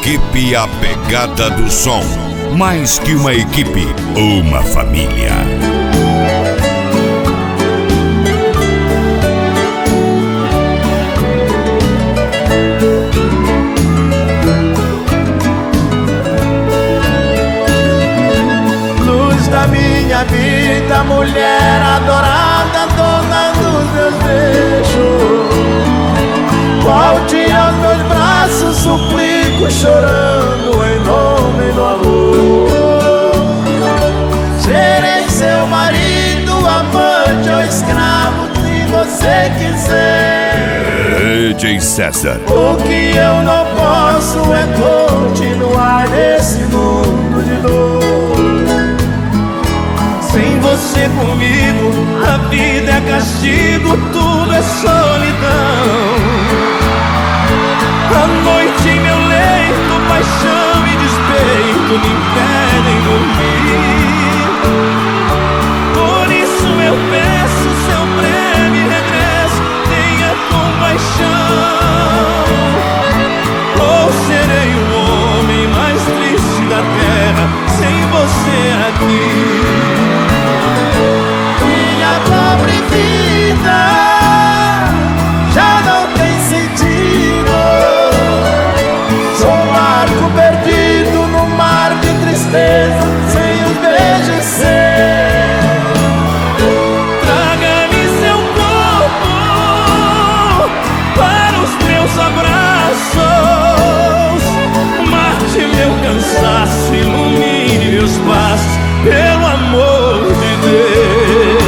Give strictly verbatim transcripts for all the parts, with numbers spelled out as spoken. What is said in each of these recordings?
Equipe A Pegada do Som. Mais que uma equipe, uma família. Luz da minha vida, mulher adorada, dona dos meus beijos. Volte aos meus braços, suplico, chorando em nome do amor. Serei seu marido, amante ou escravo, se você quiser. D J César. O que eu não posso é continuar nesse mundo de dor. Sem você comigo, a vida é castigo, tudo é solidão. A noite em meu leito, paixão e despeito me impedem dormir. Por isso eu peço seu breve regresso, tenha compaixão. Ou serei o homem mais triste da terra sem você aqui. Minha pobre vida já não tem sentido. Sou um barco perdido no mar de tristeza, sem os beijos seus. Traga-me seu corpo para os meus abraços. Mate meu cansaço, ilumine meus passos, pelo amor de Deus.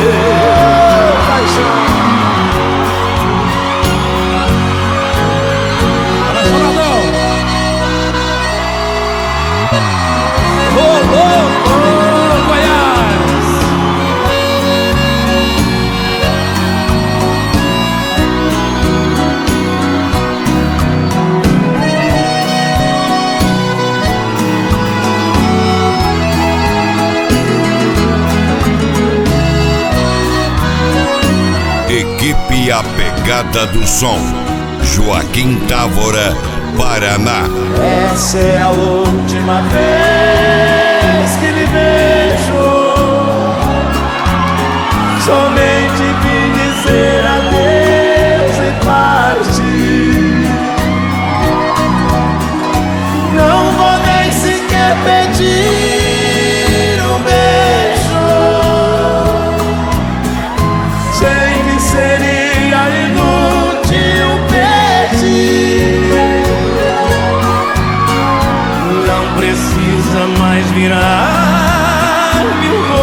Equipe A Pegada do Som. Joaquim Távora, Paraná. Essa é a última vez que lhe vejo. Somente vim dizer adeus e partir. Não vou nem sequer pedir um beijo. Sei que seria inútil pedir. Não precisa mais virar mil